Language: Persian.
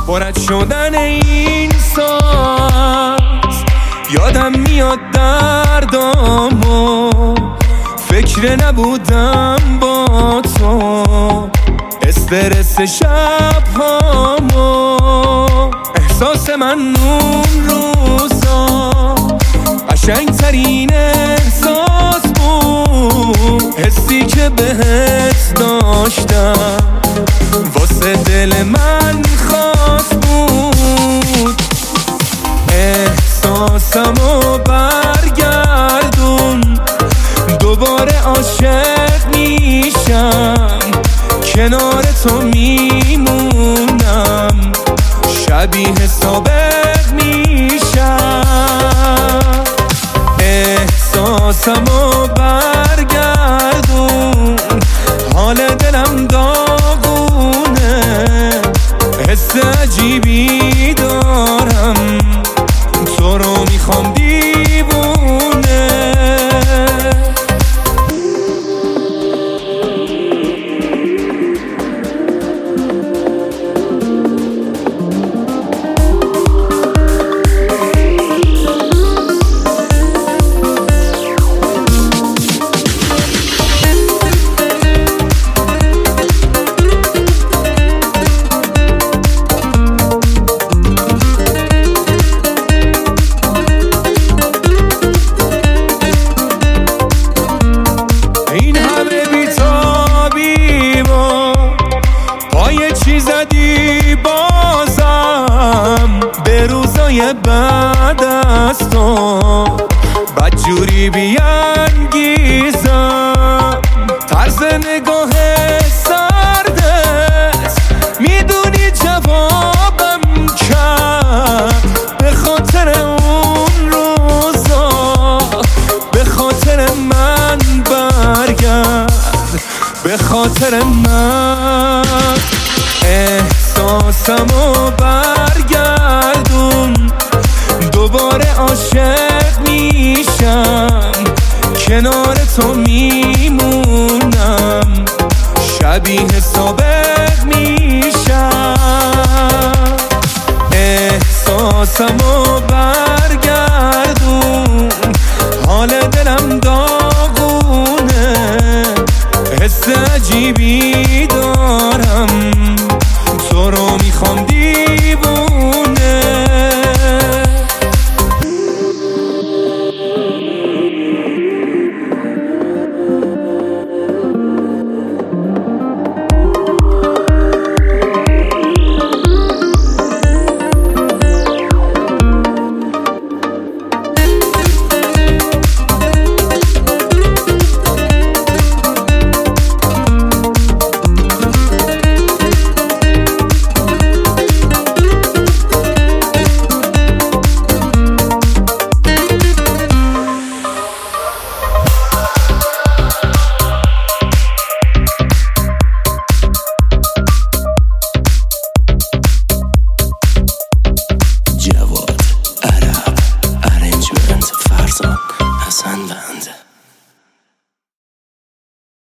پرد شدن این ساز یادم میاد دردامو، فکر نبودم با تو، استرس شبهامو، احساس من اون روزا قشنگترین احساس بود، حسی که بهت داشتم واسه دل من خاص بود. احساسمو برگردون، دوباره عاشق میشم، کنار تو میمونم، شبیه سابق میشم. احساسمو برگردون، حال دلم داغونه، حس عجیبی دارم، تو رو میخوام دیوونه. زدی بازم به روزای بعد از تو، بدجوری بیانگیزم، طرز نگاه سردت میدونی جوابم کرد، به خاطر اون روزا، به خاطر من برگرد، به خاطر من. احساسمو برگردون، دوباره عاشق میشم، کنار تو میمونم، شبیه سابق میشم. احساسمو برگردون، حال دلم داغونه، حس عجیبی